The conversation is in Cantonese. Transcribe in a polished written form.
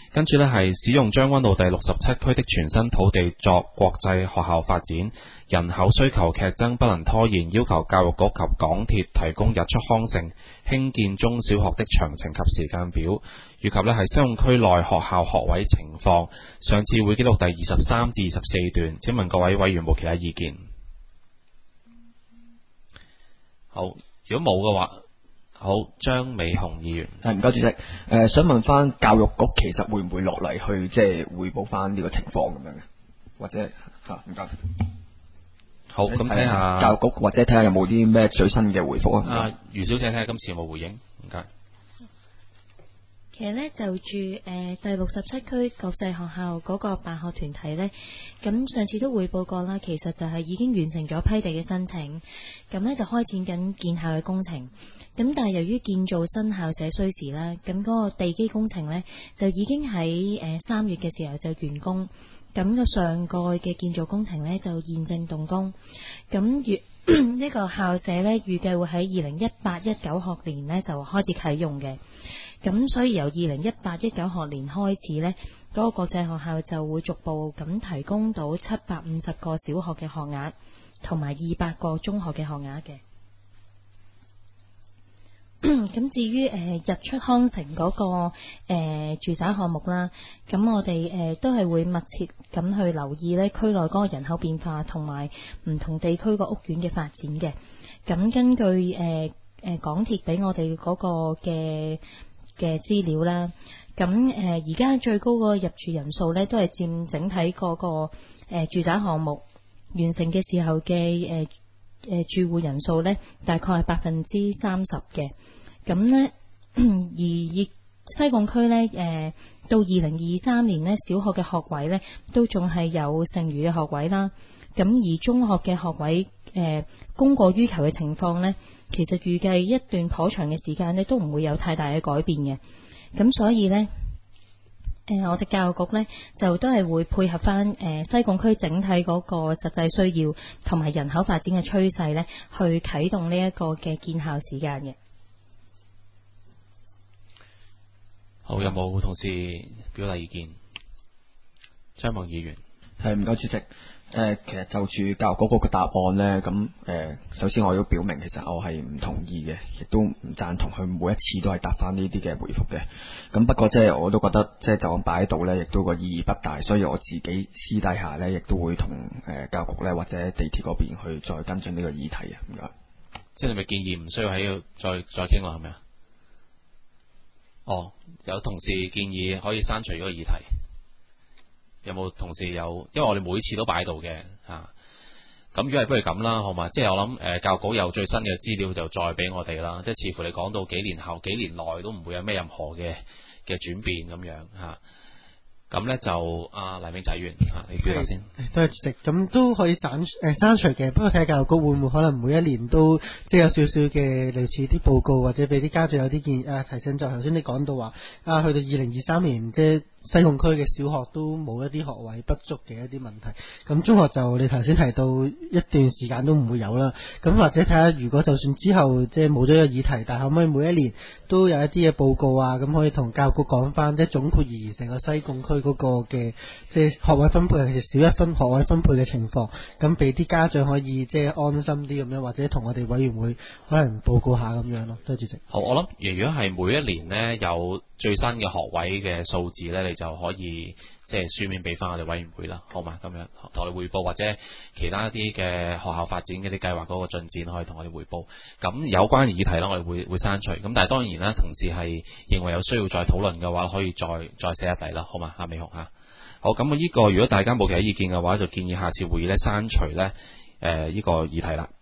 跟住呢係使用將軍澳第67區的全新土地作國際學校發展，人口需求劇增不能拖延，要求教育局及港鐵提供日出康城興建中小學的詳情及時間表，以及呢係西貢區內學校學位情況。上次會記錄第23至24段，請問各位委員冇其他意見？好，如果冇嘅話，好，張美雄議員。 唔該主席，想問翻教育局其實會唔會落嚟去即係匯報翻呢個情況咁樣嘅，或者唔該。 好，咁睇下教育局或者睇下有冇啲咩最新嘅回覆啊？ 余小姐睇下今次有冇回應，唔該。 其實咧就住第67區國際學校嗰個辦學團體呢，咁上次都匯報過啦，其實就係已經完成咗批地嘅申請，咁呢就開展緊建校嘅工程。咁但係由於建造新校舍需時啦，咁嗰個地基工程呢，就已經喺3月嘅時候就完工，咁個上蓋嘅建造工程呢，就現正動工。咁呢個校舍呢，預計會喺2018-19學年呢，就開始啟用嘅。咁所以由2018-19學年開始呢，嗰個國際學校就會逐步咁提供到750個小學嘅學額，同埋200個中學嘅學額嘅。咁至於日出康城嗰個住宅項目啦，咁我哋都係會密切咁去留意呢區內嗰個人口變化同埋唔同地區個屋苑嘅發展嘅。咁根據港鐵俾我哋嗰個嘅資料啦，咁而家最高個入住人數呢，都係佔整體嗰個住宅項目完成嘅時候嘅住戶人數呢，大概係30%嘅。咁呢，而西貢區呢，到2023年呢，小學嘅學位呢，都仲係有剩餘嘅學位啦。咁而中學嘅學位供過於求嘅情況呢，其實預計一段頗長嘅時間呢，都唔會有太大嘅改變嘅。咁所以呢，我哋教育局呢，就都係會配合翻西貢區整體嗰個實際需要同埋人口發展嘅趨勢呢，去啟動呢一個嘅建校時間嘅。 好，有冇同事表達意見？張夢議員。 唔該主席。其實就住教育局嗰個答案呢，咁首先我要表明，其實我係唔同意嘅，亦都唔贊同佢每一次都係答翻呢啲嘅回覆嘅。咁不過即係我都覺得即係就咁擺喺度呢，亦都個意義不大，所以我自己私底下呢，亦都會同教育局呢或者地鐵嗰邊去再跟進呢個議題啊。唔該。 即係你咪建議唔需要喺度再傾啦，係咪啊？哦，有同事建議可以刪除嗰個議題。有冇同事有？因為我哋每次都擺喺度嘅嚇。咁如果係不如咁啦，好嘛？即係我諗教育局有最新嘅資料就再俾我哋啦。即係似乎你講到幾年後、幾年內都唔會有咩任何嘅轉變咁樣嚇。咁呢就黎明仔員你表達先。 都係主席，咁都可以刪除嘅。不過睇下教育局會唔會可能每一年都即係有少少嘅類似啲報告，或者俾啲家長有啲建議提醒。就頭先你講到話去到2023年即係西貢區嘅小學都冇一啲學位不足嘅一啲問題，咁中學就你頭先提到一段時間都唔會有啦。咁或者睇下如果就算之後即係冇咗個議題，但係可唔可以每一年都有一啲嘅報告咁可以同教育局講翻，即係總括而言成個西貢區嗰個嘅即係學位分配其實少一分學位分配嘅情況，咁俾啲家長可以即係安心啲咁樣，或者同我哋委員會可能報告下咁樣咯。多謝主席。 好，我諗如果係每一年呢有最新嘅學位嘅數字呢，你就可以即係書面俾翻我哋委員會啦，好嘛？咁樣同我哋匯報，或者其他一啲嘅學校發展嘅啲計劃嗰個進展可以同我哋匯報。咁有關嘅議題呢，我哋會刪除。咁但係當然啦，同時係認為有需要再討論嘅話，可以再寫一底啦，好嘛？美雄嚇。好，咁呢個如果大家冇其他意見嘅話，就建議下次會議呢刪除呢呢個議題啦。